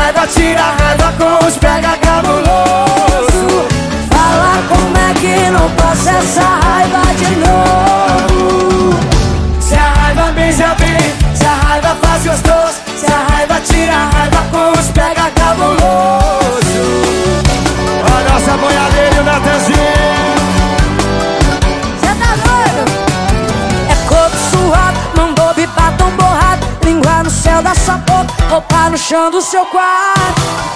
raiva, tira a raiva com os pega cabuloso. Fala como é que não passa essa raiva de novo. Se a raiva beija bem, se a raiva faz gostoso, se a raiva tira a raiva com os pega cabuloso. A nossa boiadeira e o Natanzinho. Cê tá doido? É corpo suado, mandou batom borrado, língua no céu da sua boca, roupa no chão do seu quarto.